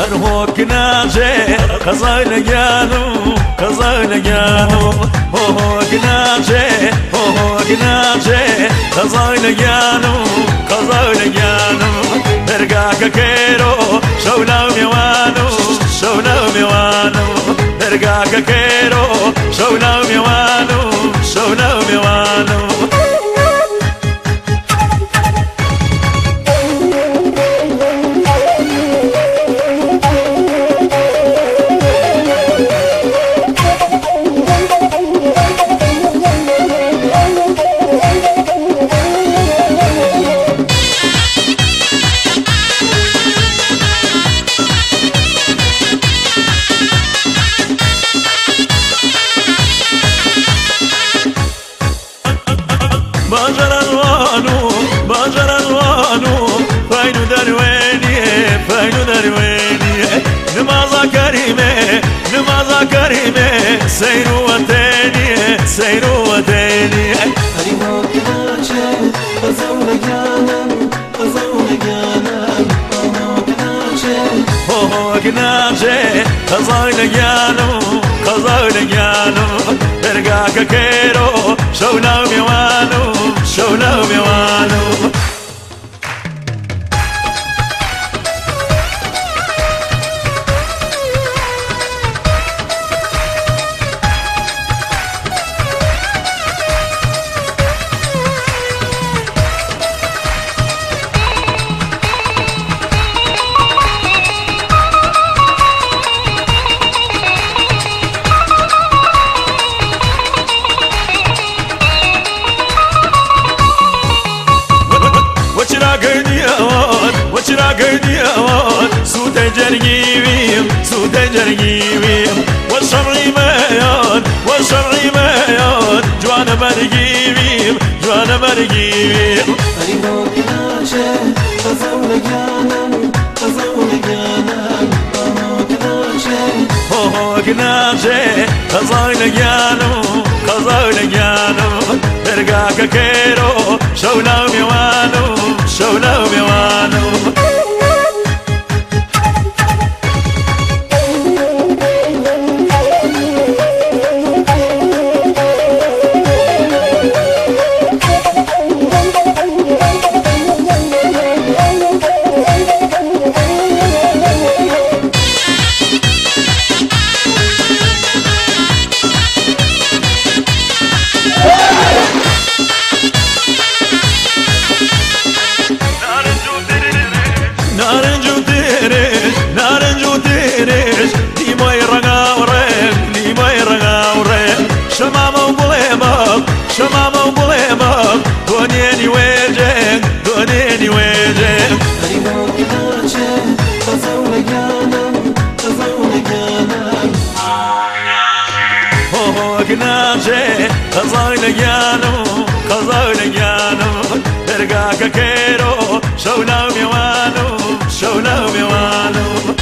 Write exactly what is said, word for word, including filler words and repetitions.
هوك ناجي قزايل جانو قزايل جانو هوك ناجي هوك ناجي قزايل جانو قزايل جانو برقاك كيرو شولا ميوانو شولا ميوانو برقاك كيرو شولا ميوانو شولا ميوانو باجر الوانو باجر الوانو فاينو درويني فاينو درويني نمازا كريمة نمازا كريمة سيرو وتاني سيرو وتاني هريمو كناچه قزاونا جانم قزاونا جانم هو كناچه هو كناچه قزاونا جانم قزاونا جانم برقاك كيرو شولا ميوانو شولا ميوانو وچرا قدي اوان سود جرجيبيم سود جرجيبيم والشرعي ميان والشرعي ميان جوانا مرجيبيم جوانا مرجيبيم هريمو كناچه قزاونا جانم قزاونا جانم هو كناچه هو كناچه قزاونا جانم قزاونا جانم برقاك كيرو شولا ميوانو شولا ميوانو نارنجو تيريش نارنجو تيريش لي ما يرقا وريك لي ما يرقا وريك شمامة وبليمك شمامة وبليمك دونيني ويجك دونيني ويجك هريمو كناچه قزاونا جانم قزاونا جانم هو كناچه قزايل جانم قزايل جانم برقاك كيرو شولا ميوانو شولا ميوانو